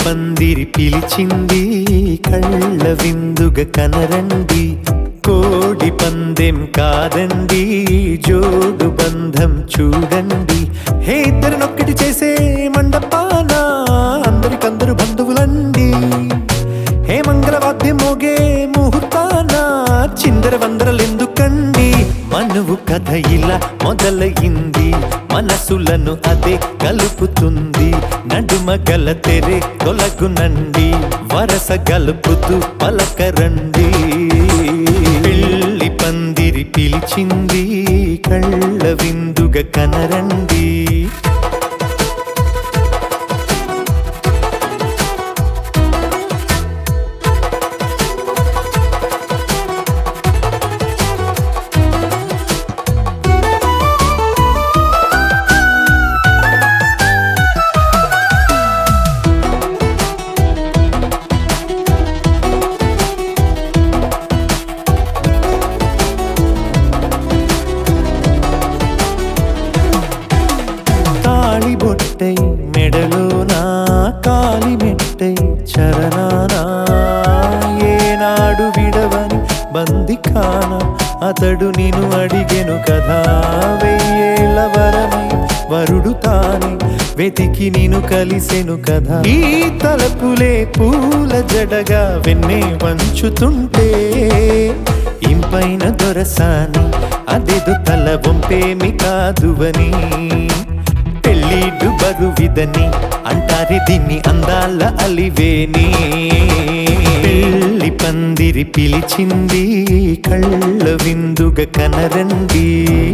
పందిరి పిలిచింది కళ్ళ విందుగా కనరండి, కోడి పందెం కాదండి జోడు బంధం చూడండి. హే ఇద్దరినొక్కటి చేసే మండపాన అందరికందరు బంధువులండి, హే మంగళవాద్యం మోగే ముహూర్తాన చిందర వందరలెందుకండి. మనువు కథ ఇలా మొదలయింది, మనసులను అదే కలుపుతుంది, నడుమ గల తెరే తొలగునండి, వరస గలుపుతూ పలకరండి. పెళ్లి పందిరి పిలిచింది కళ్ళ విందుగా కనరండి. బొట్టై మెడలోనా కాలి మెట్టై చరణానా ఏనాడు విడవని బందికాన అతడు నిన్ను అడిగెను కదా, వెయ్యేళ్ళ వరమై వరుడు తానే వెతికి నిన్ను కలిసెను కదా. ఈ తలపులే పూల జడగా వెన్నే వంచుతుంటే ఇంపైన దొరసాని అదేదో తల వంపేమి కాదువని, పెళ్ళిడు బరువిదని అంటారే దీన్ని అందాల అలివేని. పెళ్లి పందిరి పిలిచింది కళ్ళ విందుగా కనరండి.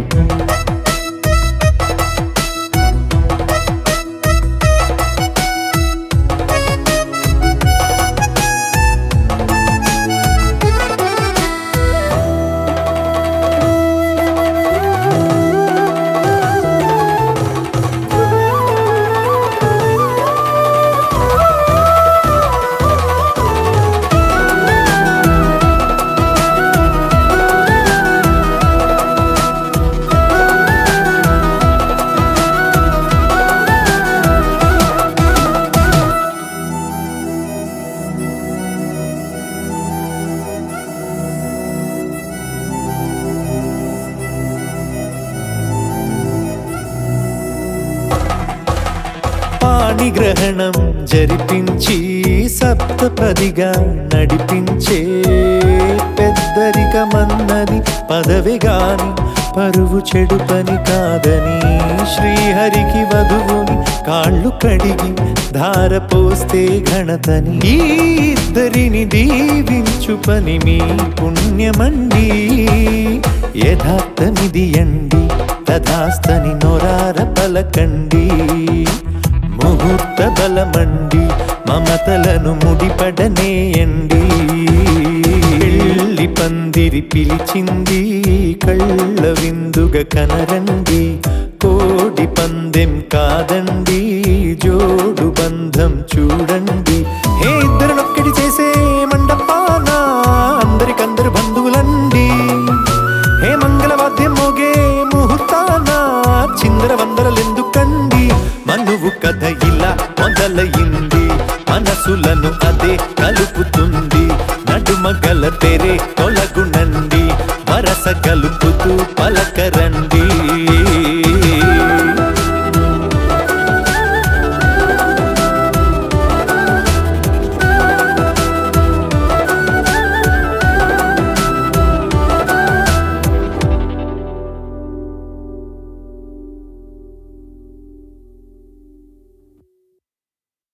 పాణిగ్రహణం జరిపించి సప్తపదిగా నడిపించే పెద్దరికమన్నది పదవి గాని పరువు చెడు పని కాదని, శ్రీహరికి వధువుని కాళ్ళు కడిగి ధార పోస్తే ఘనతని, ఈ ఇద్దరిని దీవించు పని మీ పుణ్యమండి. యథార్థమిది అండి తథాస్తని నొరార పలకండి, ముహూర్త బలమండి మమతలను ముడిపడనేయండి. పెళ్లి పందిరి పిలిచింది కళ్ళ విందుగా కనరండి, కోడి పందెం కాదండి జోడు బంధం చూడండి. హే ఇద్దరినొక్కటి చేసే మండపాన అందరికందరు బంధువులండి, హే మంగళవాద్యం మోగే ముహూర్తాన చిందర వందరలెందుకండి. మనువు కథ ఇలా మొదలయింది, మనసులను అదే కలుపుతుంది, నడుమ గల తెరే తొలగునండి, వరస గలుపుతూ పలకరండి.